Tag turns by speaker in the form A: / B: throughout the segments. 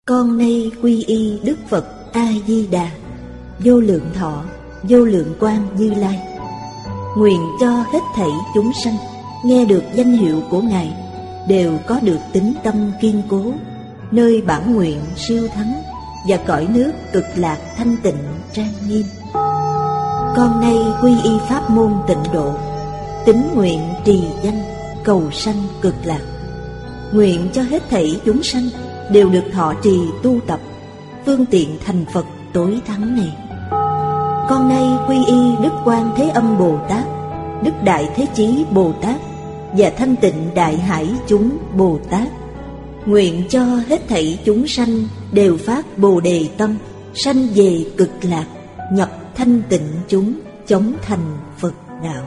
A: Con nay quy y Đức Phật A Di Đà, vô lượng thọ, vô lượng quang Như Lai. Nguyện cho hết thảy chúng sanh nghe được danh hiệu của Ngài đều có được tín tâm kiên cố, nơi bản nguyện siêu thắng và cõi nước cực lạc thanh tịnh trang nghiêm. Con nay quy y pháp môn tịnh độ, tín nguyện trì danh cầu sanh cực lạc. Nguyện cho hết thảy chúng sanh đều được thọ trì tu tập phương tiện thành Phật tối thắng này. Con nay quy y Đức Quan Thế Âm Bồ Tát, Đức Đại Thế Chí Bồ Tát và Thanh Tịnh Đại Hải chúng Bồ Tát. Nguyện cho hết thảy chúng sanh đều phát Bồ Đề tâm, sanh về cực lạc, nhập thanh tịnh chúng, chóng thành Phật đạo.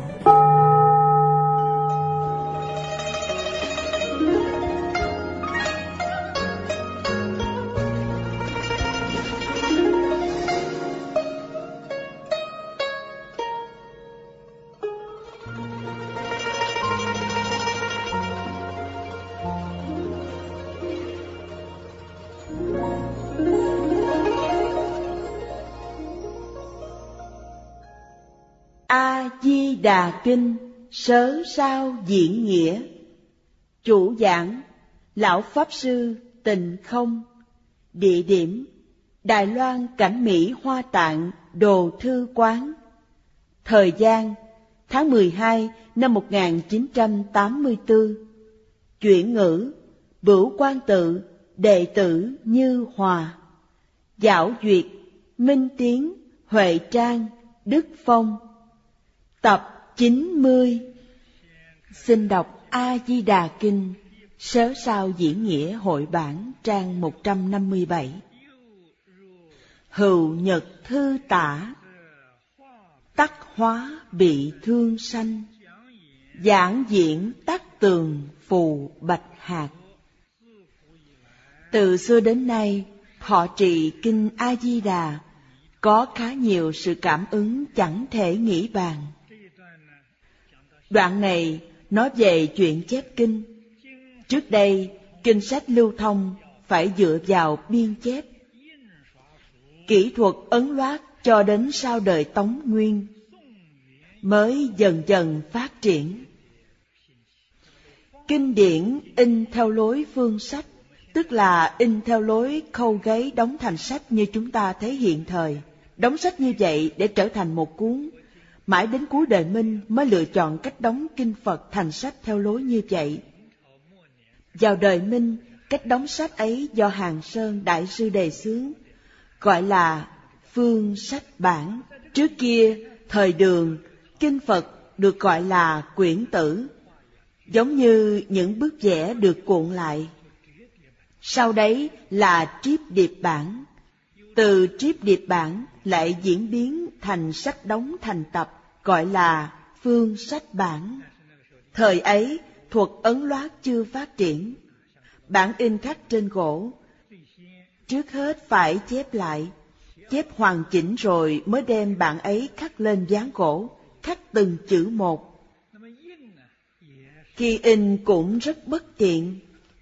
B: A Di Đà Kinh Sớ Sao Diễn Nghĩa. Chủ giảng Lão Pháp Sư Tịnh Không. Địa điểm Đài Loan Cảnh Mỹ Hoa Tạng Đồ Thư Quán. Thời gian tháng 12 năm 1984. Chuyển ngữ Bửu Quan Tự, đệ tử Như Hòa. Giảo duyệt Minh Tiến, Huệ Trang, Đức Phong. Tập 90. Xin đọc A Di Đà Kinh Sớ Sao Diễn Nghĩa hội bản trang 157. Hữu nhật thư tả, tắc hóa bị thương sanh, giảng diễn tắc tường phù bạch hạt. Từ xưa đến nay, thọ trì Kinh A Di Đà có khá nhiều sự cảm ứng chẳng thể nghĩ bàn. Đoạn này nói về chuyện chép kinh. Trước đây, kinh sách lưu thông phải dựa vào biên chép. Kỹ thuật ấn loát cho đến sau đời Tống Nguyên mới dần dần phát triển. Kinh điển in theo lối phương sách, tức là in theo lối khâu gáy đóng thành sách như chúng ta thấy hiện thời. Đóng sách như vậy để trở thành một cuốn. Mãi đến cuối đời Minh mới lựa chọn cách đóng kinh Phật thành sách theo lối như vậy. Vào đời Minh, cách đóng sách ấy do Hàng Sơn Đại sư đề xướng, gọi là phương sách bản. Trước kia, thời Đường, kinh Phật được gọi là quyển tử, giống như những bức vẽ được cuộn lại. Sau đấy là triếp điệp bản. Từ triếp điệp bản lại diễn biến thành sách đóng thành tập, gọi là phương sách bản. Thời ấy, thuật ấn loát chưa phát triển. Bản in khắc trên gỗ, trước hết phải chép lại, chép hoàn chỉnh rồi mới đem bản ấy khắc lên ván gỗ, khắc từng chữ một. Khi in cũng rất bất tiện.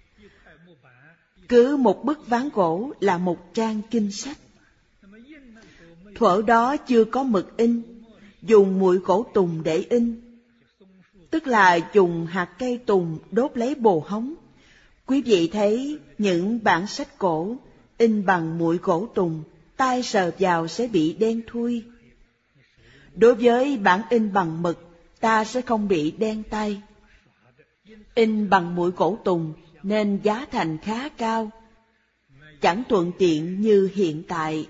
B: Cứ một bức ván gỗ là một trang kinh sách. Thuở đó chưa có mực in, dùng muội gỗ tùng để in, tức là dùng hạt cây tùng đốt lấy bồ hóng. Quý vị thấy những bản sách cổ in bằng muội gỗ tùng, tay sờ vào sẽ bị đen thui. Đối với bản in bằng mực, ta sẽ không bị đen tay. In bằng muội gỗ tùng nên giá thành khá cao, chẳng thuận tiện như hiện tại.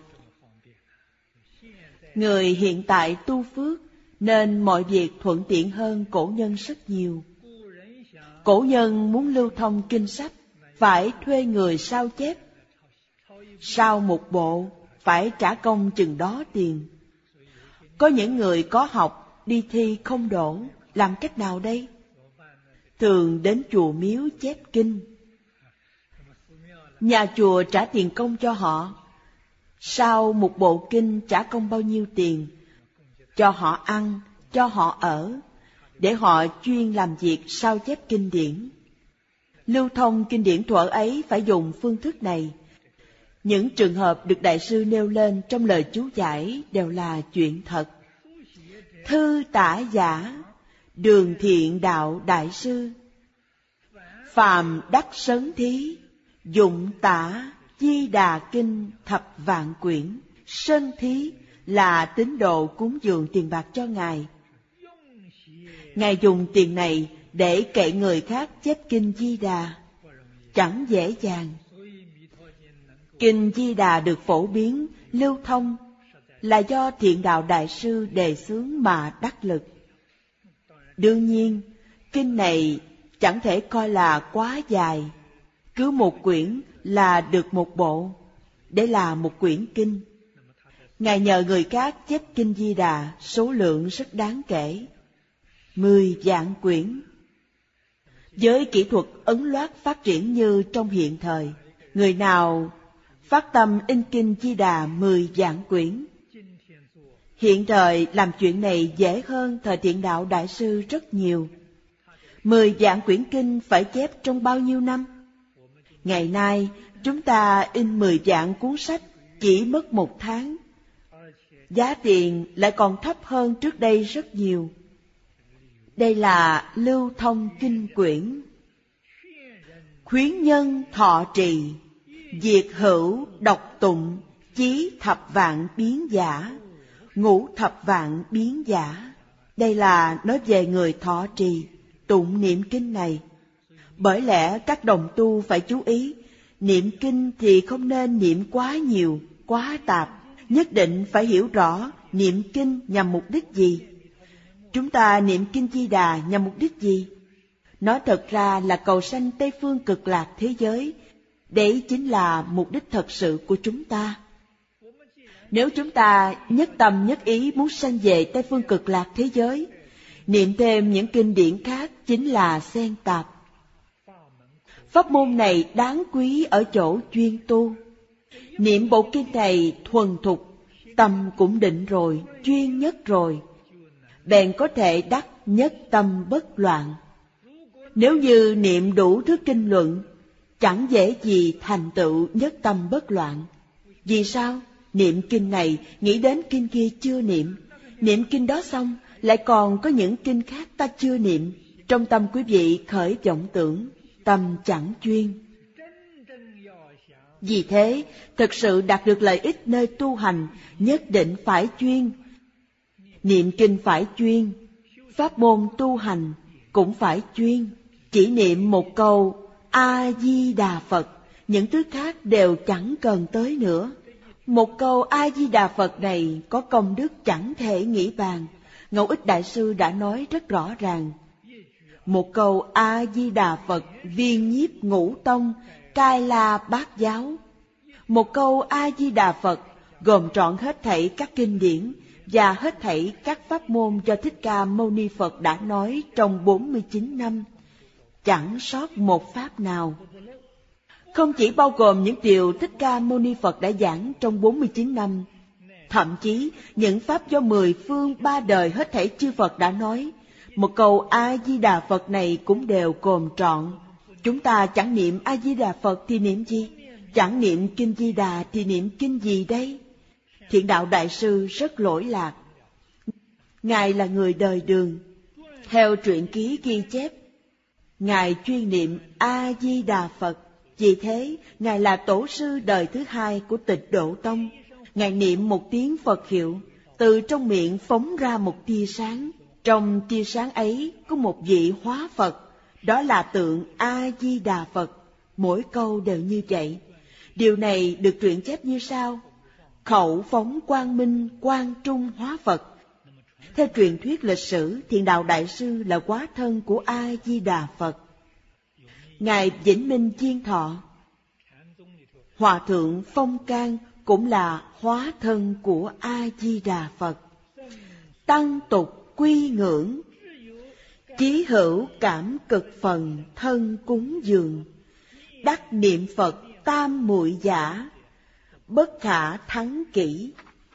B: Người hiện tại tu phước nên mọi việc thuận tiện hơn cổ nhân rất nhiều. Cổ nhân muốn lưu thông kinh sách phải thuê người sao chép. Sao một bộ phải trả công chừng đó tiền. Có những người có học đi thi không đỗ, làm cách nào đây? Thường đến chùa miếu chép kinh. Nhà chùa trả tiền công cho họ. Sau một bộ kinh trả công bao nhiêu tiền? Cho họ ăn, cho họ ở, để họ chuyên làm việc sao chép kinh điển. Lưu thông kinh điển thuở ấy phải dùng phương thức này. Những trường hợp được Đại sư nêu lên trong lời chú giải đều là chuyện thật. Thư tả giả, Đường Thiện Đạo Đại Sư, phàm đắc sấn thí, dụng tả Di Đà Kinh thập vạn quyển. Sân thí là tín đồ cúng dường tiền bạc cho Ngài. Ngài dùng tiền này để kệ người khác chép Kinh Di Đà, chẳng dễ dàng. Kinh Di Đà được phổ biến, lưu thông là do Thiện Đạo Đại Sư đề xướng mà đắc lực. Đương nhiên, kinh này chẳng thể coi là quá dài, cứ một quyển là được một bộ, để là một quyển kinh. Ngài nhờ người khác chép Kinh Di Đà, số lượng rất đáng kể, 10 vạn quyển. Với kỹ thuật ấn loát phát triển như trong hiện thời, người nào phát tâm in Kinh Di Đà 10 vạn quyển? Hiện thời làm chuyện này dễ hơn thời Thiện Đạo Đại Sư rất nhiều. 10 vạn quyển kinh phải chép trong bao nhiêu năm? Ngày nay, chúng ta in 10 vạn cuốn sách chỉ mất 1 tháng. Giá tiền lại còn thấp hơn trước đây rất nhiều. Đây là lưu thông kinh quyển. Khuyến nhân thọ trì, diệt hữu độc tụng, chí thập vạn biến giả, ngũ thập vạn biến giả. Đây là nói về người thọ trì, tụng niệm kinh này. Bởi lẽ các đồng tu phải chú ý, niệm kinh thì không nên niệm quá nhiều, quá tạp. Nhất định phải hiểu rõ niệm kinh nhằm mục đích gì. Chúng ta niệm Kinh Di Đà nhằm mục đích gì? Nó thật ra là cầu sanh Tây Phương Cực Lạc thế giới. Đấy chính là mục đích thật sự của chúng ta. Nếu chúng ta nhất tâm nhất ý muốn sanh về Tây Phương Cực Lạc thế giới, niệm thêm những kinh điển khác chính là xen tạp. Pháp môn này đáng quý ở chỗ chuyên tu. Niệm bộ kinh này thuần thục, tâm cũng định rồi, chuyên nhất rồi, bèn có thể đắc nhất tâm bất loạn. Nếu như niệm đủ thứ kinh luận, chẳng dễ gì thành tựu nhất tâm bất loạn. Vì sao? Niệm kinh này nghĩ đến kinh kia chưa niệm, niệm kinh đó xong lại còn có những kinh khác ta chưa niệm. Trong tâm quý vị khởi vọng tưởng, tâm chẳng chuyên. Vì thế, thực sự đạt được lợi ích nơi tu hành, nhất định phải chuyên. Niệm kinh phải chuyên, pháp môn tu hành cũng phải chuyên. Chỉ niệm một câu A-di-đà Phật, những thứ khác đều chẳng cần tới nữa. Một câu A-di-đà Phật này có công đức chẳng thể nghĩ bàn. Ngẫu Ích Đại Sư đã nói rất rõ ràng. Một câu A-di-đà Phật viên nhiếp ngũ tông, cai la bát giáo. Một câu A-di-đà Phật gồm trọn hết thảy các kinh điển và hết thảy các pháp môn do Thích Ca Mâu Ni Phật đã nói trong 49 năm. Chẳng sót một pháp nào. Không chỉ bao gồm những điều Thích Ca Mâu Ni Phật đã giảng trong 49 năm, thậm chí những pháp do 10 phương 3 đời hết thảy chư Phật đã nói, một câu A-di-đà Phật này cũng đều gồm trọn. Chúng ta chẳng niệm A-di-đà Phật thì niệm gì? Chẳng niệm Kinh Di Đà thì niệm kinh gì đây? Thiện Đạo Đại Sư rất lỗi lạc. Ngài là người đời Đường. Theo truyện ký ghi chép, Ngài chuyên niệm A-di-đà Phật. Vì thế, Ngài là tổ sư đời thứ 2 của Tịnh Độ Tông. Ngài niệm một tiếng Phật hiệu, từ trong miệng phóng ra một tia sáng. Trong tia sáng ấy có một vị hóa Phật, đó là tượng A-di-đà Phật. Mỗi câu đều như vậy. Điều này được truyện chép như sau: khẩu phóng quang minh, quang trung hóa Phật. Theo truyền thuyết lịch sử, Thiện Đạo Đại Sư là hóa thân của A-di-đà Phật. Ngài Vĩnh Minh Chiên Thọ, Hòa Thượng Phong Can cũng là hóa thân của A-di-đà Phật. Tăng tục quy ngưỡng, chí hữu cảm cực phần thân cúng dường. Đắc niệm Phật tam muội giả, bất khả thắng kỹ.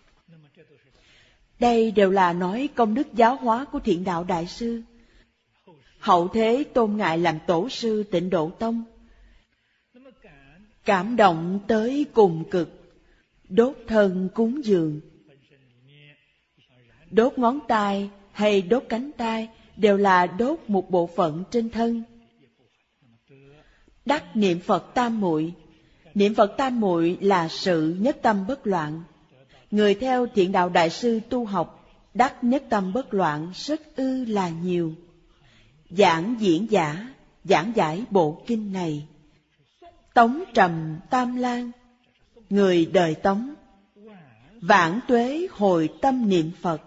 B: Đây đều là nói công đức giáo hóa của Thiện Đạo Đại Sư. Hậu thế tôn Ngài làm tổ sư Tịnh Độ Tông. cảm động tới cùng cực, đốt thân cúng dường. Đốt ngón tay hay đốt cánh tay đều là đốt một bộ phận trên thân. Đắc niệm Phật tam muội. Niệm Phật tam muội là sự nhất tâm bất loạn. Người theo Thiện Đạo Đại Sư tu học, đắc nhất tâm bất loạn rất ư là nhiều. Giảng diễn giả, giảng giải bộ kinh này. Tống Trầm Tam Lan, người đời Tống, vãn tuế hồi tâm niệm Phật.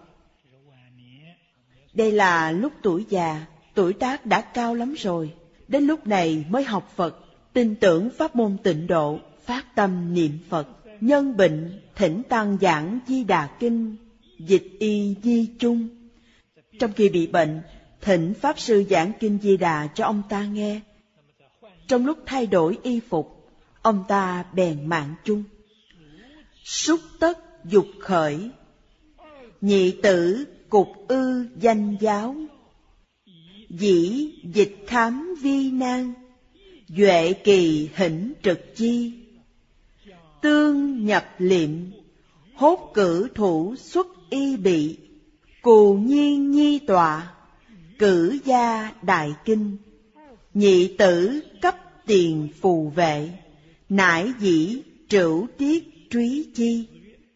B: Đây là lúc tuổi già, tuổi tác đã cao lắm rồi, đến lúc này mới học Phật, tin tưởng pháp môn tịnh độ, phát tâm niệm Phật. Nhân bệnh, thỉnh tăng giảng Di Đà Kinh, dịch y di chung. Trong khi bị bệnh, thỉnh Pháp Sư giảng Kinh Di Đà cho ông ta nghe. Trong lúc thay đổi y phục, ông ta bèn mạng chung. Xúc tất dục khởi, nhị tử cục ư danh giáo. Dĩ dịch khám vi nan, duệ kỳ hỉnh trực chi. Tương nhập liệm, hốt cử thủ xuất y bị. Cù nhiên nhi tọa, cử gia đại kinh. Nhị tử cấp tiền phù vệ, nải dĩ trửu tiết trúy chi.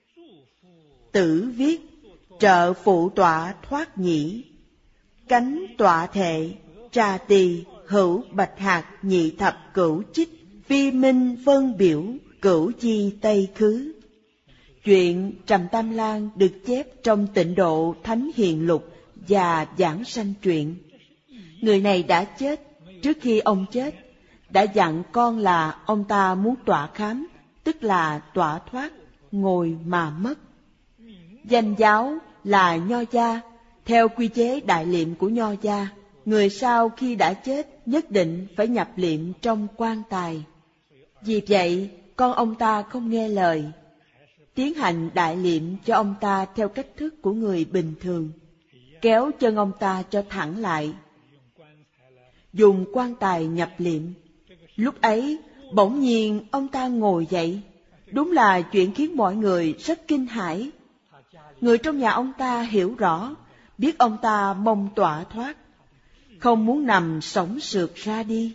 B: Tử viết, trợ phụ tọa thoát nhĩ. Cánh tọa thệ, trà tỳ, hữu bạch hạt nhị thập cửu chích. Phi minh phân biểu, cửu chi tây khứ. Chuyện Trầm Tam Lan được chép trong Tịnh Độ Thánh Hiền Lục và Giảng Sanh Truyện. Người này đã chết. Trước khi ông chết, đã dặn con là ông ta muốn tọa khám, tức là tọa thoát, ngồi mà mất. Danh giáo là Nho gia. Theo quy chế đại liệm của Nho gia, người sau khi đã chết nhất định phải nhập liệm trong quan tài. Vì vậy, con ông ta không nghe lời, tiến hành đại liệm cho ông ta theo cách thức của người bình thường, kéo chân ông ta cho thẳng lại, dùng quan tài nhập liệm. Lúc ấy, bỗng nhiên ông ta ngồi dậy. Đúng là chuyện khiến mọi người rất kinh hãi. Người trong nhà ông ta hiểu rõ, biết ông ta mong tọa thoát, không muốn nằm sống sượt ra đi.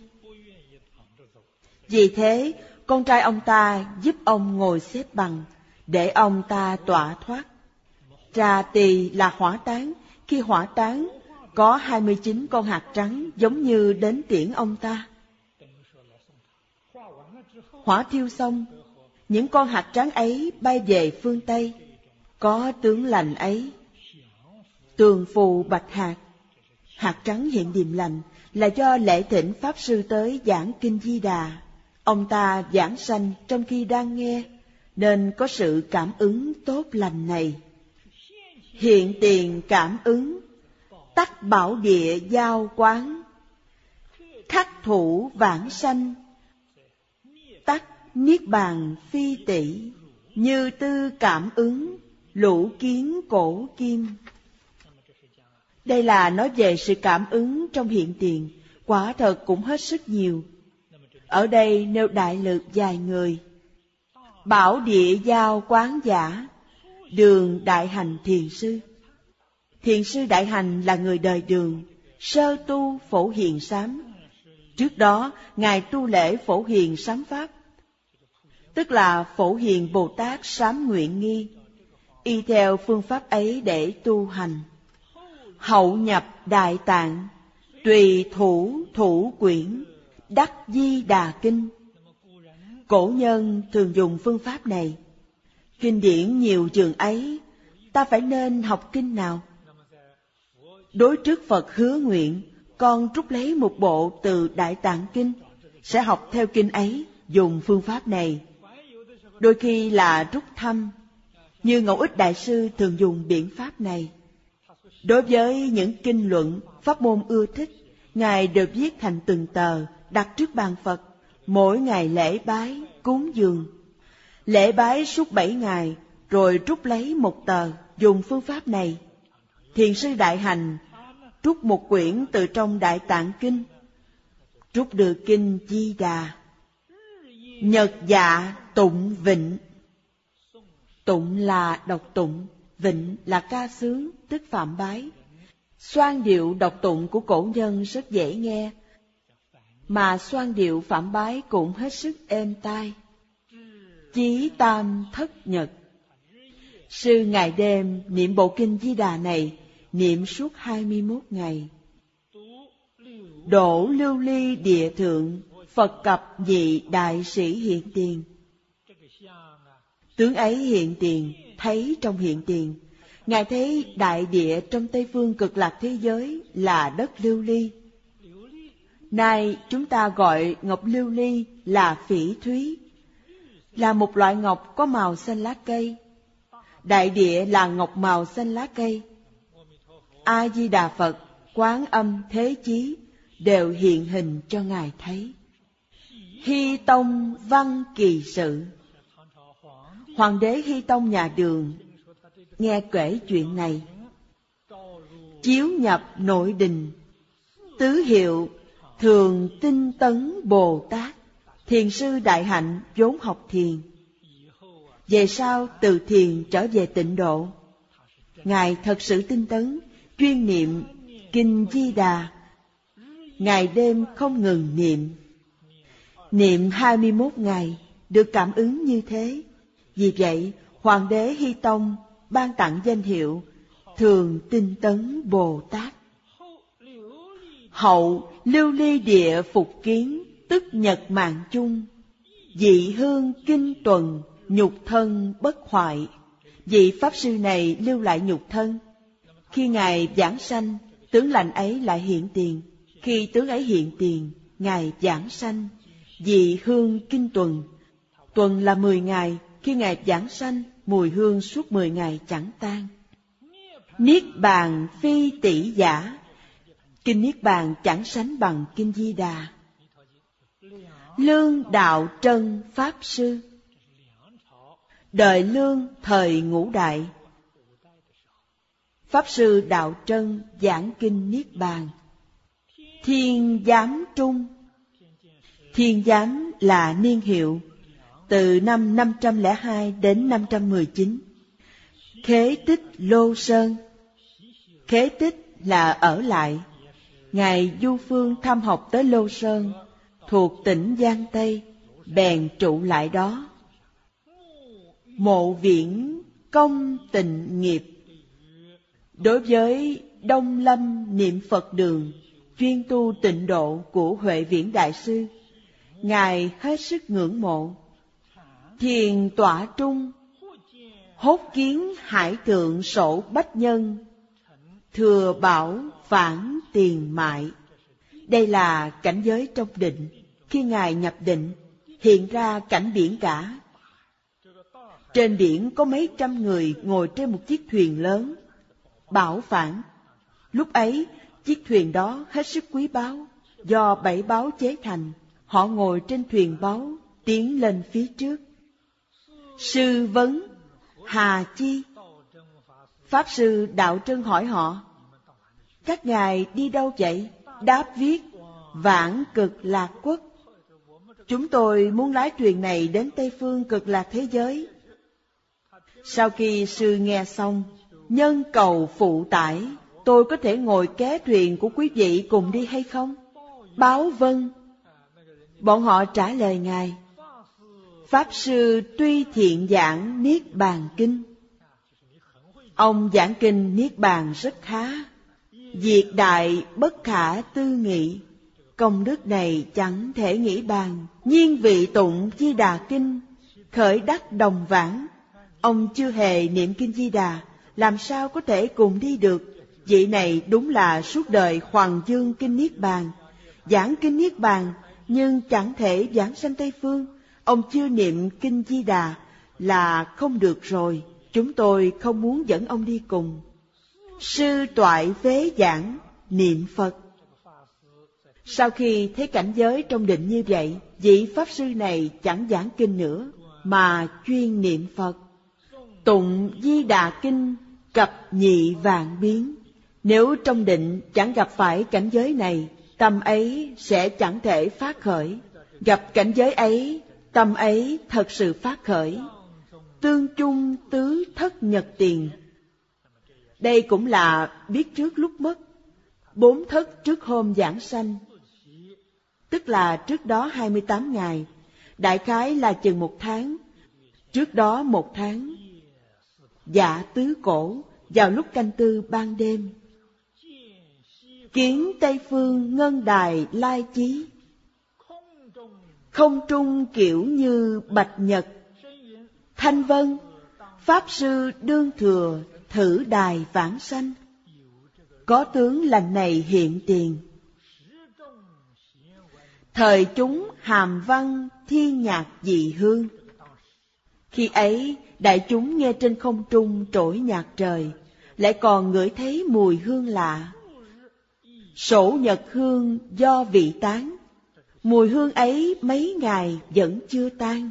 B: Vì thế, con trai ông ta giúp ông ngồi xếp bằng, để ông ta tọa thoát. Trà tỳ là hỏa táng. Khi hỏa táng, có 29 con hạt trắng giống như đến tiễn ông ta. Hỏa thiêu xong, những con hạt trắng ấy bay về phương Tây. Có tướng lành ấy, tường phù bạch hạt. Hạt trắng hiện điềm lành là do lễ thỉnh Pháp Sư tới giảng Kinh Di Đà. Ông ta giảng sanh trong khi đang nghe, nên có sự cảm ứng tốt lành này. Hiện tiền cảm ứng, tắc bảo địa giao quán. Khắc thủ vãng sanh, tắc niết bàn phi tỷ. Như tư cảm ứng, lũ kiến cổ kim. Đây là nói về sự cảm ứng trong hiện tiền, quả thật cũng hết sức nhiều. Ở đây nêu đại lược vài người. Bảo địa giao quán giả, Đường Đại Hành Thiền Sư. Thiền sư Đại Hành là người đời Đường, sơ tu Phổ Hiền Sám. Trước đó, Ngài tu lễ Phổ Hiền Sám Pháp, tức là Phổ Hiền Bồ Tát Sám Nguyện Nghi, y theo phương pháp ấy để tu hành. Hậu nhập Đại Tạng, tùy thủ thủ quyển, đắc Di Đà Kinh. Cổ nhân thường dùng phương pháp này. Kinh điển nhiều trường ấy, ta phải nên học kinh nào? Đối trước Phật hứa nguyện, con trút lấy một bộ từ Đại Tạng Kinh, sẽ học theo kinh ấy, dùng phương pháp này. Đôi khi là rút thăm, như Ngẫu Ích Đại Sư thường dùng biện pháp này. Đối với những kinh luận, pháp môn ưa thích, Ngài đều viết thành từng tờ, đặt trước bàn Phật, mỗi ngày lễ bái, cúng dường. Lễ bái suốt 7 ngày, rồi trút lấy một tờ, dùng phương pháp này. Thiền sư Đại Hành trút một quyển từ trong Đại Tạng Kinh, trút được kinh Di Đà. Nhật dạ tụng vịnh. Tụng là đọc tụng, vịnh là ca sướng, tức phạm bái. Xoan điệu đọc tụng của cổ nhân rất dễ nghe, mà xoan điệu phạm bái cũng hết sức êm tai. Chí tam thất nhật. Sư ngày đêm niệm bộ kinh Di Đà này, niệm suốt 21 ngày. Đổ lưu ly địa thượng, Phật cập nhị đại sĩ hiện tiền. Tướng ấy hiện tiền, thấy trong hiện tiền. Ngài thấy đại địa trong Tây Phương Cực Lạc thế giới là đất lưu ly. Nay chúng ta gọi ngọc lưu ly là phỉ thúy, là một loại ngọc có màu xanh lá cây. Đại địa là ngọc màu xanh lá cây. A Di Đà Phật, Quán Âm, Thế Chí đều hiện hình cho Ngài thấy. Hy Tông văn kỳ sự. Hoàng đế Hy Tông nhà Đường nghe kể chuyện này, chiếu nhập nội đình, tứ hiệu thường tinh tấn Bồ Tát, thiền sư đại hạnh vốn học thiền. Về sau từ thiền trở về tịnh độ, Ngài thật sự tinh tấn, chuyên niệm kinh Di Đà, ngày đêm không ngừng niệm. Niệm 21 ngày, được cảm ứng như thế. Vì vậy, Hoàng đế Hy Tông ban tặng danh hiệu Thường Tinh Tấn Bồ Tát. Hậu lưu ly địa phục kiến, tức nhật mạng chung. Dị hương kinh tuần, nhục thân bất hoại. Vị Pháp Sư này lưu lại nhục thân. Khi Ngài giảng sanh, tướng lành ấy lại hiện tiền. Khi tướng ấy hiện tiền, Ngài giảng sanh. Dị hương kinh tuần. Tuần là 10 ngày, khi Ngài giảng sanh, mùi hương suốt 10 ngày chẳng tan. Niết bàn phi tỷ giả. Kinh Niết Bàn chẳng sánh bằng kinh Di Đà. Lương Đạo Trân Pháp Sư. Đời Lương thời Ngũ Đại, Pháp Sư Đạo Trân giảng kinh Niết Bàn. Thiên Giám Trung. Thiên Giám là niên hiệu, từ năm 502 đến 519. Khế tích Lô Sơn. Khế tích là ở lại. Ngài du phương thăm học tới Lô Sơn, thuộc tỉnh Giang Tây, bèn trụ lại đó. Mộ Viễn Công Tịnh Nghiệp. Đối với Đông Lâm Niệm Phật Đường, chuyên tu tịnh độ của Huệ Viễn Đại Sư, Ngài hết sức ngưỡng mộ. Thiền tọa trung. Hốt kiến hải thượng sổ bách nhân, thừa bảo phản tiền mại. Đây là cảnh giới trong định. Khi Ngài nhập định, hiện ra cảnh biển cả. Trên biển có mấy trăm người ngồi trên một chiếc thuyền lớn, bảo phản. Lúc ấy, chiếc thuyền đó hết sức quý báu, do 7 báu chế thành. Họ ngồi trên thuyền báu, tiến lên phía trước. Sư vấn: hà chi? Pháp Sư Đạo Trân hỏi họ: các ngài đi đâu vậy? Đáp viết: Vãng Cực Lạc Quốc. Chúng tôi muốn lái thuyền này đến Tây Phương Cực Lạc thế giới. Sau khi sư nghe xong, nhân cầu phụ tải, tôi có thể ngồi kế thuyền của quý vị cùng đi hay không? Báo vâng. Bọn họ trả lời Ngài: Pháp Sư tuy thiện giảng Niết Bàn Kinh. Ông giảng kinh Niết Bàn rất khá, việc đại bất khả tư nghị. Công đức này chẳng thể nghĩ bàn. Nhiên vị tụng Di Đà Kinh, khởi đắc đồng vãng. Ông chưa hề niệm kinh Di Đà, làm sao có thể cùng đi được? Vị này đúng là suốt đời hoàng dương kinh Niết Bàn, giảng kinh Niết Bàn, nhưng chẳng thể giảng sanh Tây Phương. Ông chưa niệm kinh Di Đà là không được rồi. Chúng tôi không muốn dẫn ông đi cùng. Sư toại phế giảng niệm Phật. Sau khi thấy cảnh giới trong định như vậy, vị Pháp Sư này chẳng giảng kinh nữa, mà chuyên niệm Phật. Tụng Di Đà Kinh cập nhị vạn biến. Nếu trong định chẳng gặp phải cảnh giới này, tâm ấy sẽ chẳng thể phát khởi. Gặp cảnh giới ấy, Tâm ấy thật sự phát khởi, tương chung tứ thất nhật tiền. Đây cũng là biết trước lúc mất, 4 thất trước hôm giảng sanh, tức là trước đó 28 ngày, đại khái là chừng 1 tháng, trước đó 1 tháng. Dạ tứ cổ, vào lúc canh tư ban đêm. Kiến Tây Phương ngân đài lai chí, không trung kiểu như bạch nhật. Thanh vân, Pháp sư đương thừa thử đài vãng sanh. Có tướng lành này hiện tiền. Thời chúng hàm văn thiên nhạc dị hương. Khi ấy, đại chúng nghe trên không trung trỗi nhạc trời, lại còn ngửi thấy mùi hương lạ. Sổ nhật hương do vị tán, mùi hương ấy mấy ngày vẫn chưa tan.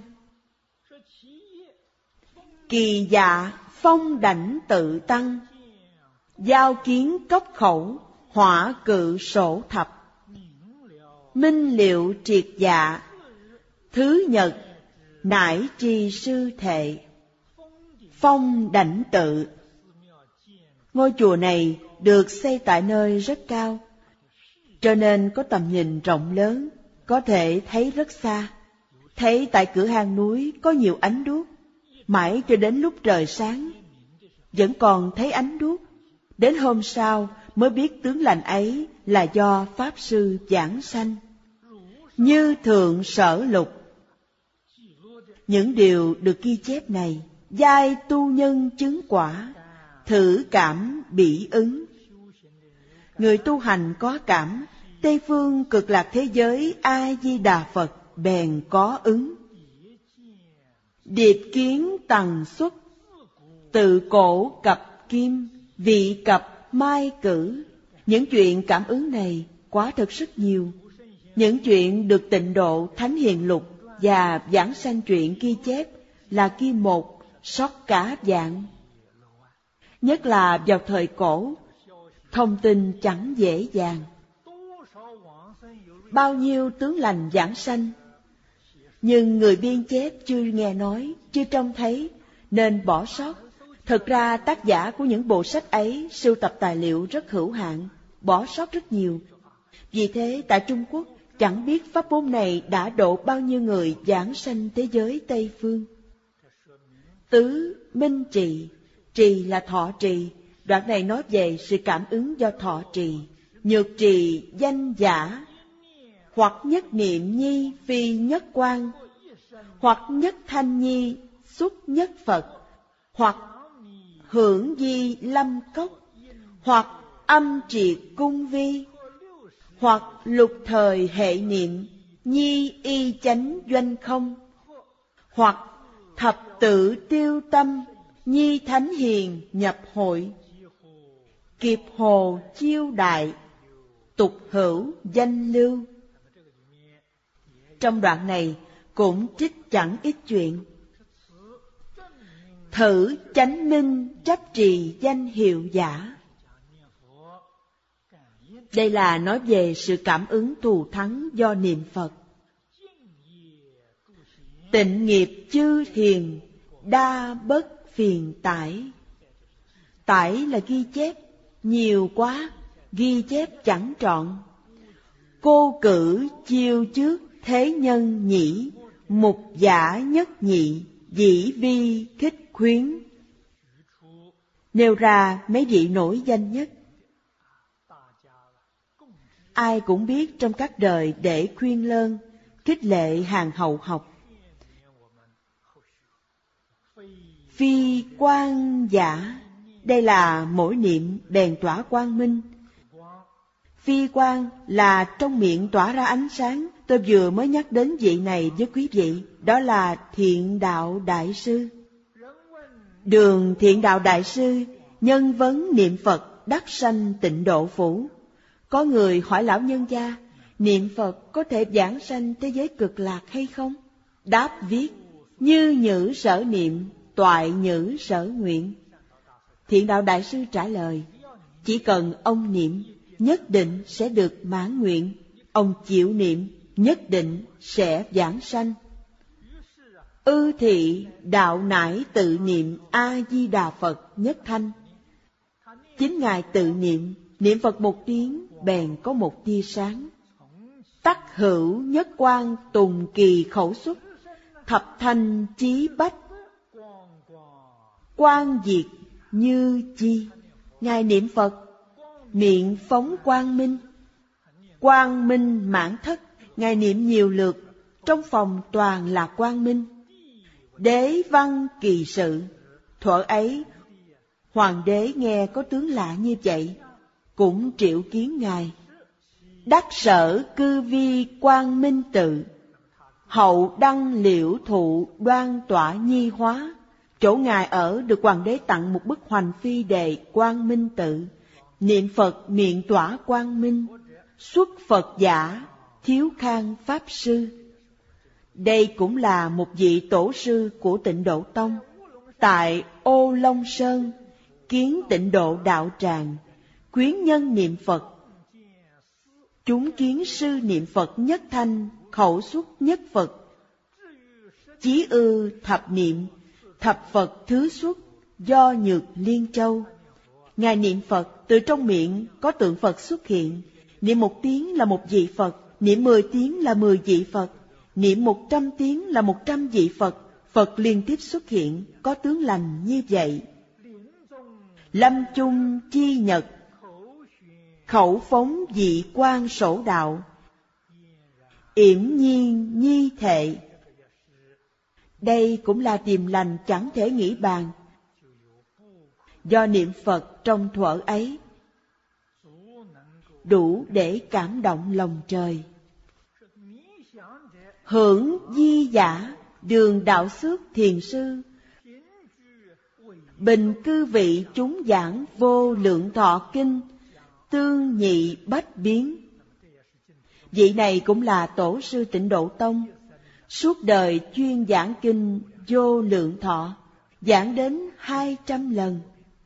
B: Kỳ dạ phong đảnh tự tăng, giao kiến cốc khẩu, hỏa cự sổ thập. Minh liệu triệt dạ, thứ nhật, nải trì sư thệ. Phong đảnh tự. Ngôi chùa này được xây tại nơi rất cao, cho nên có tầm nhìn rộng lớn, có thể thấy rất xa. Thấy tại cửa hang núi có nhiều ánh đuốc, mãi cho đến lúc trời sáng, vẫn còn thấy ánh đuốc. Đến hôm sau mới biết tướng lành ấy là do Pháp Sư giảng sanh. Như Thượng Sở Lục. Những điều được ghi chép này, giai tu nhân chứng quả, thử cảm bỉ ứng. Người tu hành có cảm, Tây phương cực lạc thế giới A-di-đà Phật bèn có ứng. Điệp kiến tầng xuất, tự cổ cập kim, vị cập mai cử. Những chuyện cảm ứng này quá thật rất nhiều. Những chuyện được Tịnh Độ Thánh Hiền Lục và Giảng Sanh Truyện ghi chép là ghi một, sót cả vạn. Nhất là vào thời cổ, thông tin chẳng dễ dàng. Bao nhiêu tướng lành giảng sanh, nhưng người biên chép chưa nghe nói, chưa trông thấy, nên bỏ sót. Thực ra tác giả của những bộ sách ấy sưu tập tài liệu rất hữu hạn, bỏ sót rất nhiều. Vì thế tại Trung Quốc chẳng biết pháp môn này đã độ bao nhiêu người giảng sanh thế giới Tây phương. Tứ minh trì, trì là thọ trì. Đoạn này nói về sự cảm ứng do thọ trì. Nhược trì danh giả, hoặc nhất niệm nhi phi nhất quan, hoặc nhất thanh nhi xuất nhất Phật, hoặc hưởng di lâm cốc, hoặc âm triệt cung vi, hoặc lục thời hệ niệm nhi y chánh doanh không, hoặc thập tự tiêu tâm nhi thánh hiền nhập hội, kịp hồ chiêu đại, tục hữu danh lưu. Trong đoạn này cũng trích chẳng ít chuyện. Thử chánh minh chấp trì danh hiệu giả. Đây là nói về sự cảm ứng thù thắng do niệm Phật. Tịnh nghiệp chư thiền, đa bất phiền tải. Tải là ghi chép, nhiều quá, ghi chép chẳng trọn. Cô cử chiêu trước thế nhân nhĩ, mục giả nhất nhị, dĩ vi khích khuyến. Nêu ra mấy vị nổi danh nhất. Ai cũng biết trong các đời để khuyên lơn, khích lệ hàng hậu học. Phi quang giả, đây là mỗi niệm bèn tỏa quang minh. Phi quang là trong miệng tỏa ra ánh sáng. Tôi vừa mới nhắc đến vị này với quý vị, đó là Thiện Đạo Đại Sư. Đường Thiện Đạo Đại Sư nhân vấn niệm Phật đắc sanh Tịnh Độ Phủ. Có người hỏi lão nhân gia, niệm Phật có thể giảng sanh thế giới cực lạc hay không? Đáp viết, như nhữ sở niệm, toại nhữ sở nguyện. Thiện Đạo Đại Sư trả lời, chỉ cần ông niệm, nhất định sẽ được mãn nguyện. Ông chịu niệm, nhất định sẽ giảng sanh. Ư thị đạo nải tự niệm A-di-đà Phật nhất thanh. Chính Ngài tự niệm, niệm Phật một tiếng, bèn có một tia sáng. Tắc hữu nhất quang tùng kỳ khẩu xuất, thập thanh chí bách. Quang diệt như chi. Ngài niệm Phật, miệng phóng quang minh. Quang minh mãn thất, Ngài niệm nhiều lượt, trong phòng toàn là quang minh. Đế văn kỳ sự, thuở ấy, hoàng đế nghe có tướng lạ như vậy, cũng triệu kiến Ngài. Đắc sở cư vi quang minh tự, hậu đăng liễu thụ đoan tỏa nhi hóa. Chỗ Ngài ở được hoàng đế tặng một bức hoành phi đề quang minh tự, niệm Phật miệng tỏa quang minh, xuất Phật giả, thiếu khang pháp sư. Đây cũng là một vị tổ sư của Tịnh Độ Tông. Tại Ô Long Sơn, kiến Tịnh Độ đạo tràng, khuyến nhân niệm Phật. Chúng kiến sư niệm Phật nhất thanh, khẩu xuất nhất Phật. Chí ư thập niệm, thập Phật thứ xuất, do nhược Liên Châu. Ngài niệm Phật, từ trong miệng có tượng Phật xuất hiện. Niệm 1 tiếng là 1 vị Phật, niệm 10 tiếng là 10 vị Phật, niệm 100 tiếng là 100 vị Phật. Phật liên tiếp xuất hiện, có tướng lành như vậy. Lâm chung chi nhật, khẩu phóng dị quang sổ đạo, yểm nhiên nhi thệ. Đây cũng là điềm lành chẳng thể nghĩ bàn. Do niệm Phật trong thuở ấy, đủ để cảm động lòng trời. Hưởng di giả, đường đạo xước thiền sư, bình cư vị chúng giảng vô lượng thọ kinh, tương nhị bách biến. Vị này cũng là tổ sư Tịnh Độ Tông, suốt đời chuyên giảng kinh vô lượng thọ, giảng đến 200 lần.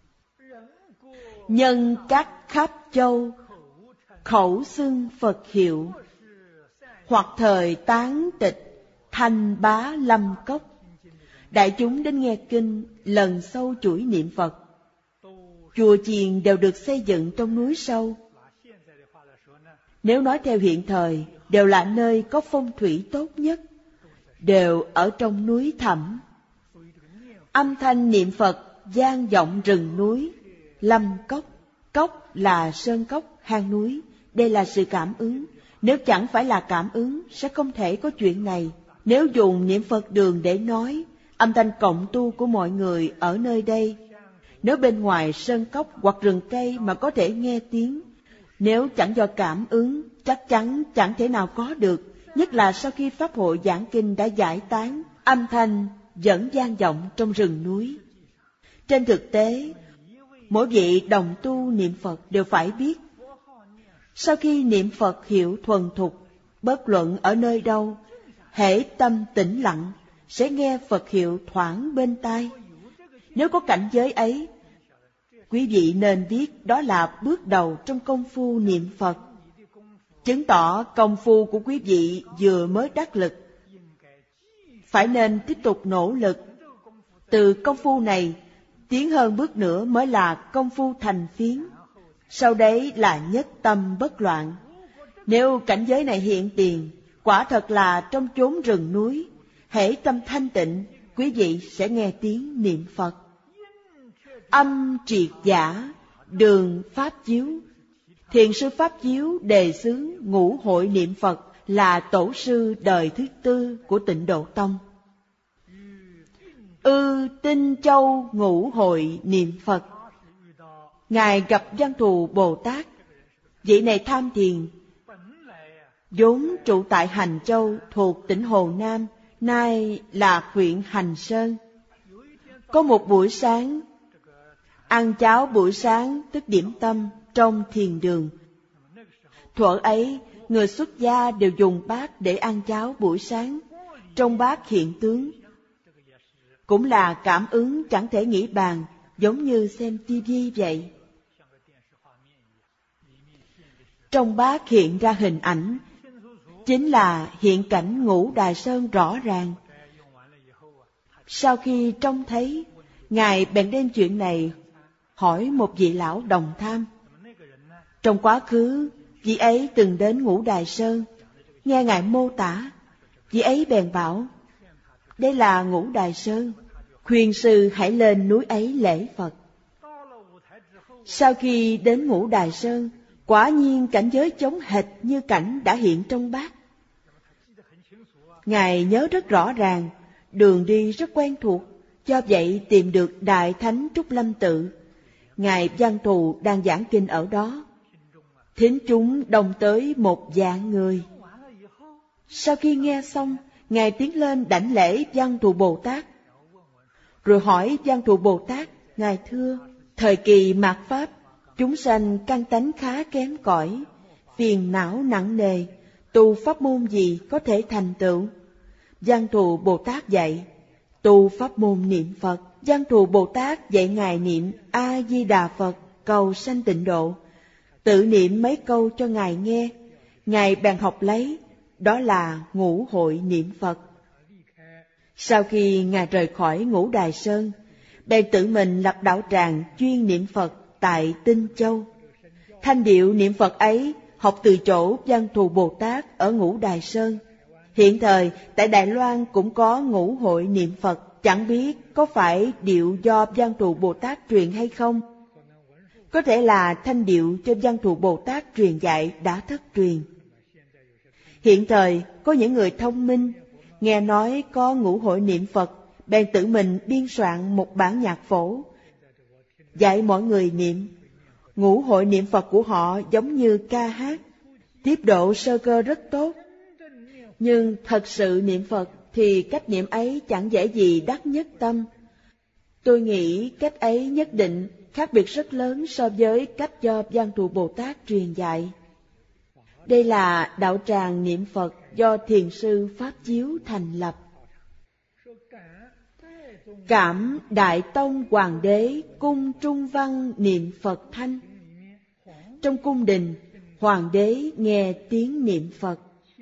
B: Nhân các khắp châu, khẩu xưng Phật hiệu, hoặc thời tán tịch, thành bá lâm cốc. Đại chúng đến nghe kinh, lần sâu chuỗi niệm Phật. Chùa chiền đều được xây dựng trong núi sâu. Nếu nói theo hiện thời, đều là nơi có phong thủy tốt nhất, đều ở trong núi thẳm. Âm thanh niệm Phật vang vọng rừng núi, lâm cốc. Cốc là sơn cốc, hang núi. Đây là sự cảm ứng. Nếu chẳng phải là cảm ứng, sẽ không thể có chuyện này. Nếu dùng niệm Phật đường để nói, âm thanh cộng tu của mọi người ở nơi đây, nếu bên ngoài sơn cốc hoặc rừng cây mà có thể nghe tiếng, nếu chẳng do cảm ứng, chắc chắn chẳng thể nào có được. Nhất là sau khi Pháp hội giảng kinh đã giải tán, âm thanh vẫn vang vọng trong rừng núi. Trên thực tế, mỗi vị đồng tu niệm Phật đều phải biết, sau khi niệm Phật hiệu thuần thục, bất luận ở nơi đâu, hễ tâm tĩnh lặng, sẽ nghe Phật hiệu thoảng bên tai. Nếu có cảnh giới ấy, quý vị nên biết đó là bước đầu trong công phu niệm Phật, chứng tỏ công phu của quý vị vừa mới đắc lực. Phải nên tiếp tục nỗ lực. Từ công phu này, tiến hơn bước nữa mới là công phu thành phiến. Sau đấy là nhất tâm bất loạn. Nếu cảnh giới này hiện tiền, quả thật là trong chốn rừng núi, hễ tâm thanh tịnh, quý vị sẽ nghe tiếng niệm Phật. Âm triệt giả, đường pháp chiếu. Thiền sư Pháp Chiếu đề xướng ngũ hội niệm Phật là tổ sư đời thứ 4 của Tịnh Độ Tông. Tinh Châu ngũ hội niệm Phật. Ngài gặp Văn Thù Bồ Tát. Vị này tham thiền, vốn trụ tại Hành Châu thuộc tỉnh Hồ Nam, nay là huyện Hành Sơn. Có một buổi sáng, ăn cháo buổi sáng tức điểm tâm trong thiền đường. Thuở ấy, người xuất gia đều dùng bát để ăn cháo buổi sáng. Trong bát hiện tướng, cũng là cảm ứng chẳng thể nghĩ bàn, giống như xem tivi vậy. Trong bát hiện ra hình ảnh, chính là hiện cảnh Ngũ Đài Sơn rõ ràng. Sau khi trông thấy, Ngài bèn đem chuyện này hỏi một vị lão đồng tham. Trong quá khứ, vị ấy từng đến Ngũ Đài Sơn, nghe Ngài mô tả, vị ấy bèn bảo, đây là Ngũ Đài Sơn, khuyên sư hãy lên núi ấy lễ Phật. Sau khi đến Ngũ Đài Sơn, quả nhiên cảnh giới giống hệt như cảnh đã hiện trong bát. Ngài nhớ rất rõ ràng, đường đi rất quen thuộc, do vậy tìm được Đại Thánh Trúc Lâm Tự. Ngài Văn Thù đang giảng kinh ở đó. Thính chúng đông tới 1,000,000 người. Sau khi nghe xong, Ngài tiến lên đảnh lễ Văn Thù Bồ Tát, rồi hỏi Văn Thù Bồ Tát, Ngài thưa, thời kỳ mạt Pháp, chúng sanh căn tánh khá kém cỏi, phiền não nặng nề, tu pháp môn gì có thể thành tựu? Văn Thù Bồ Tát dạy, tu pháp môn niệm Phật. Văn Thù Bồ Tát dạy Ngài niệm A-di-đà Phật, cầu sanh tịnh độ. Tự niệm mấy câu cho Ngài nghe, Ngài bèn học lấy, đó là Ngũ Hội niệm Phật. Sau khi Ngài rời khỏi Ngũ Đài Sơn, bèn tự mình lập đạo tràng chuyên niệm Phật tại Tinh Châu. Thanh điệu niệm Phật ấy học từ chỗ Văn Thù Bồ Tát ở Ngũ Đài Sơn. Hiện thời tại Đài Loan cũng có Ngũ Hội niệm Phật, chẳng biết có phải điệu do Văn Thù Bồ Tát truyền hay không. Có thể là thanh điệu cho Văn Thù Bồ Tát truyền dạy đã thất truyền. Hiện thời có những người thông minh, nghe nói có Ngũ Hội niệm Phật, bèn tự mình biên soạn một bản nhạc phổ, dạy mọi người niệm. Ngũ Hội niệm Phật của họ giống như ca hát, tiếp độ sơ cơ rất tốt. Nhưng thật sự niệm Phật thì cách niệm ấy chẳng dễ gì đắc nhất tâm. Tôi nghĩ cách ấy nhất định khác biệt rất lớn so với cách do Văn Thù Bồ Tát truyền dạy. Đây là đạo tràng niệm Phật do Thiền sư Pháp Chiếu thành lập. Cảm Đại Tông Hoàng đế cung Trung Văn niệm Phật thanh. Trong cung đình, Hoàng đế nghe tiếng niệm Phật.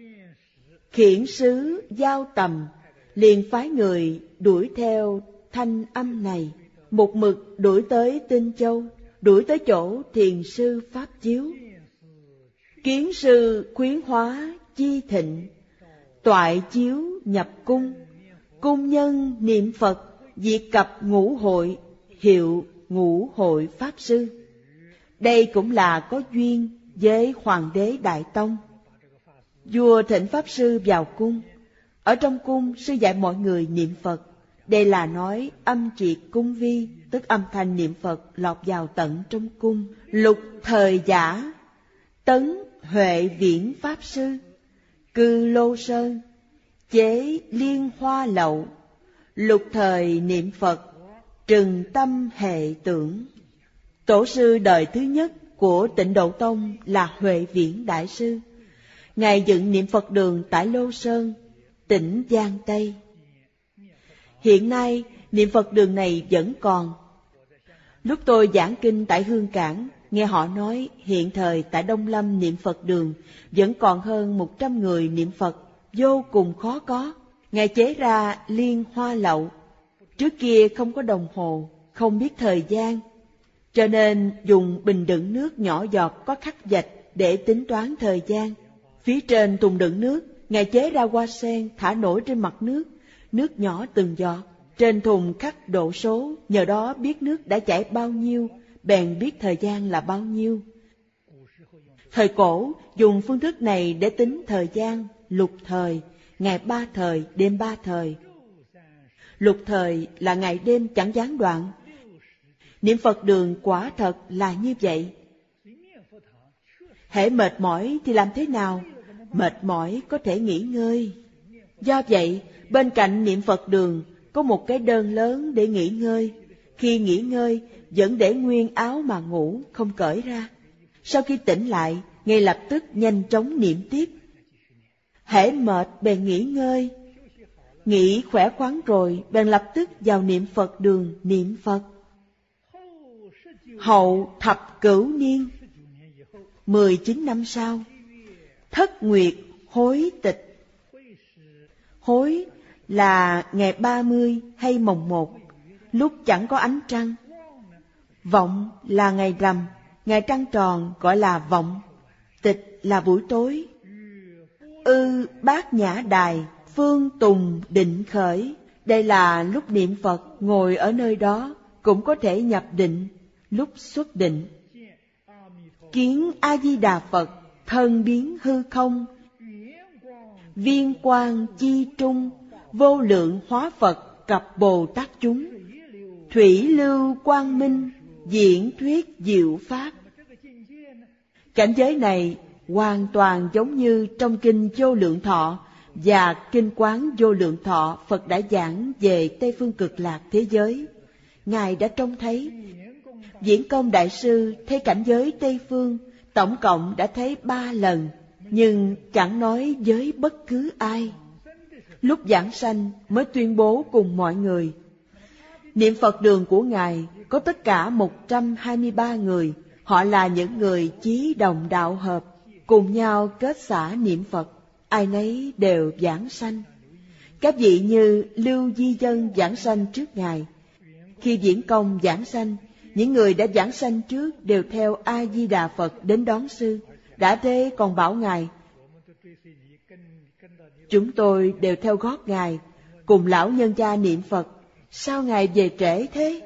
B: Khiển sứ giao tầm, liền phái người đuổi theo thanh âm này, một mực đuổi tới Tinh Châu, đuổi tới chỗ Thiền sư Pháp Chiếu. Kiến sư khuyến hóa chi thịnh, toại chiếu nhập cung, cung nhân niệm Phật, diệt cập Ngũ Hội, hiệu Ngũ Hội Pháp Sư. Đây cũng là có duyên với Hoàng đế Đại Tông. Vua thỉnh Pháp Sư vào cung. Ở trong cung, sư dạy mọi người niệm Phật. Đây là nói âm triệt cung vi, tức âm thanh niệm Phật lọt vào tận trong cung. Lục thời giả, tấn Huệ Viễn Pháp Sư, cư Lô Sơn, chế liên hoa lậu, lục thời niệm Phật, trừng tâm hệ tưởng. Tổ sư đời thứ nhất của Tịnh Độ Tông là Huệ Viễn Đại Sư. Ngài dựng niệm Phật đường tại Lô Sơn, tỉnh Giang Tây. Hiện nay, niệm Phật đường này vẫn còn. Lúc tôi giảng kinh tại Hương Cảng, nghe họ nói hiện thời tại Đông Lâm niệm Phật đường vẫn còn hơn 100 người niệm Phật, vô cùng khó có. Ngài chế ra liên hoa lậu. Trước kia không có đồng hồ, không biết thời gian, cho nên dùng bình đựng nước nhỏ giọt có khắc vạch để tính toán thời gian. Phía trên thùng đựng nước, Ngài chế ra hoa sen thả nổi trên mặt nước, nước nhỏ từng giọt. Trên thùng khắc độ số, nhờ đó biết nước đã chảy bao nhiêu, bèn biết thời gian là bao nhiêu. Thời cổ dùng phương thức này để tính thời gian, lục thời, ngày 3 thời, đêm 3 thời. Lục thời là ngày đêm chẳng gián đoạn. Niệm Phật đường quả thật là như vậy. Hễ mệt mỏi thì làm thế nào? Mệt mỏi có thể nghỉ ngơi. Do vậy, bên cạnh niệm Phật đường có một cái đơn lớn để nghỉ ngơi. Khi nghỉ ngơi, vẫn để nguyên áo mà ngủ, không cởi ra. Sau khi tỉnh lại, ngay lập tức nhanh chóng niệm tiếp. Hễ mệt bèn nghỉ ngơi. Nghỉ khỏe khoắn rồi, bèn lập tức vào niệm Phật đường niệm Phật. Hậu thập cửu niên, 19 năm sau, thất nguyệt hối tịch. Hối là ngày 30 hay mồng 1, lúc chẳng có ánh trăng. Vọng là ngày rằm, ngày trăng tròn gọi là vọng. Tịch là buổi tối. Bát nhã đài, phương tùng định khởi. Đây là lúc niệm Phật ngồi ở nơi đó, cũng có thể nhập định, lúc xuất định. Kiến A-di-đà Phật, thân biến hư không. Viên quang chi trung, vô lượng hóa Phật cập Bồ Tát chúng. Thủy lưu quang minh, diễn thuyết diệu pháp. Cảnh giới này hoàn toàn giống như trong kinh Vô Lượng Thọ và kinh Quán Vô Lượng Thọ Phật đã giảng về Tây Phương Cực Lạc thế giới. Ngài đã trông thấy. Viễn Công Đại Sư thấy cảnh giới Tây Phương tổng cộng đã thấy 3 lần, nhưng chẳng nói với bất cứ ai. Lúc giảng sanh mới tuyên bố cùng mọi người. Niệm Phật đường của Ngài có tất cả 123 người. Họ là những người chí đồng đạo hợp, cùng nhau kết xã niệm Phật. Ai nấy đều giảng sanh. Các vị như Lưu Di Dân giảng sanh trước Ngài. Khi Viễn Công giảng sanh, những người đã giảng sanh trước đều theo A-di-đà Phật đến đón sư. Đã thế còn bảo Ngài, chúng tôi đều theo gót Ngài, cùng lão nhân gia niệm Phật. Sao Ngài về trễ thế?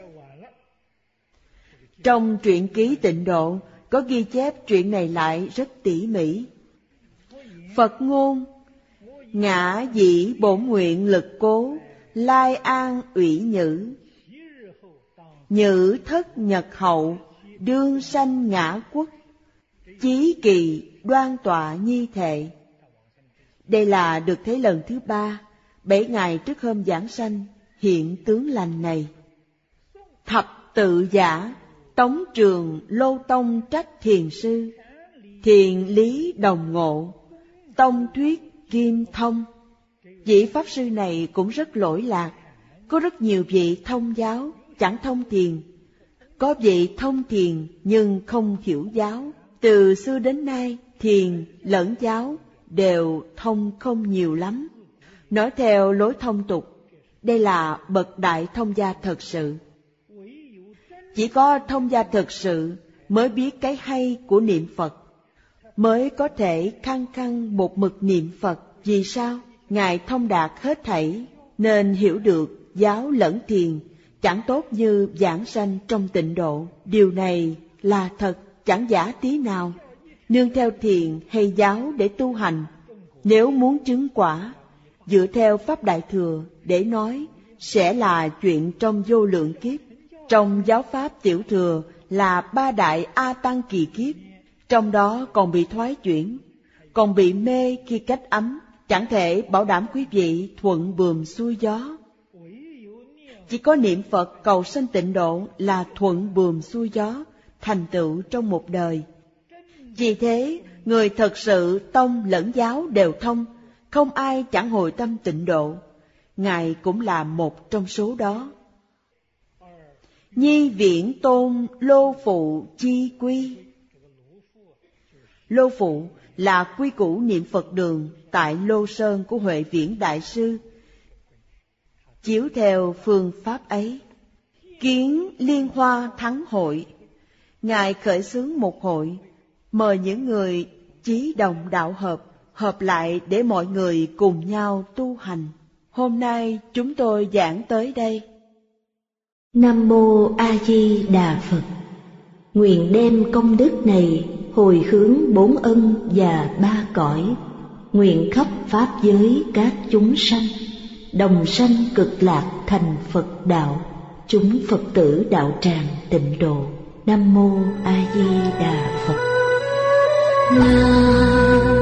B: Trong truyện ký Tịnh Độ có ghi chép chuyện này lại rất tỉ mỉ. Phật ngôn: ngã dĩ bổn nguyện lực cố, lai an ủy nhữ. Nhữ thất nhật hậu, đương sanh ngã quốc. Chí kỳ đoan tọa nhi thệ. Đây là được thấy lần thứ 3, 7 ngày trước hôm giảng sanh, hiện tướng lành này. Thập tự giả, Tống Trường Lô Tông trách thiền sư. Thiền lý đồng ngộ, tông thuyết kim thông. Vị Pháp Sư này cũng rất lỗi lạc. Có rất nhiều vị thông giáo, chẳng thông thiền. Có vị thông thiền nhưng không hiểu giáo. Từ xưa đến nay, thiền lẫn giáo đều thông không nhiều lắm. Nói theo lối thông tục, đây là bậc đại thông gia thật sự. Chỉ có thông gia thật sự mới biết cái hay của niệm Phật, mới có thể khăng khăng một mực niệm Phật. Vì sao? Ngài thông đạt hết thảy, nên hiểu được giáo lẫn thiền chẳng tốt như giảng sanh trong Tịnh Độ. Điều này là thật, chẳng giả tí nào. Nương theo thiền hay giáo để tu hành, nếu muốn chứng quả, dựa theo Pháp Đại Thừa để nói, sẽ là chuyện trong vô lượng kiếp. Trong giáo Pháp Tiểu Thừa là 3 đại A Tăng kỳ kiếp, trong đó còn bị thoái chuyển, còn bị mê khi cách ấm, chẳng thể bảo đảm quý vị thuận buồm xuôi gió. Chỉ có niệm Phật cầu sanh Tịnh Độ là thuận buồm xuôi gió, thành tựu trong một đời. Vì thế, người thật sự tông lẫn giáo đều thông, không ai chẳng hồi tâm Tịnh Độ. Ngài cũng là một trong số đó. Nhi Viễn Tôn Lô Phụ chi quy. Lô Phụ là quy củ niệm Phật đường tại Lô Sơn của Huệ Viễn Đại Sư. Chiếu theo phương pháp ấy, kiến Liên Hoa Thắng Hội, Ngài khởi xướng một hội, mời những người chí đồng đạo hợp, hợp lại để mọi người cùng nhau tu hành. Hôm nay chúng tôi giảng tới đây.
A: Nam Mô A Di Đà Phật. Nguyện đem công đức này hồi hướng 4 ân và 3 cõi, nguyện khắp pháp giới các chúng sanh đồng sanh cực lạc thành Phật đạo, chúng Phật tử đạo tràng Tịnh Độ. Nam Mô A Di Đà Phật.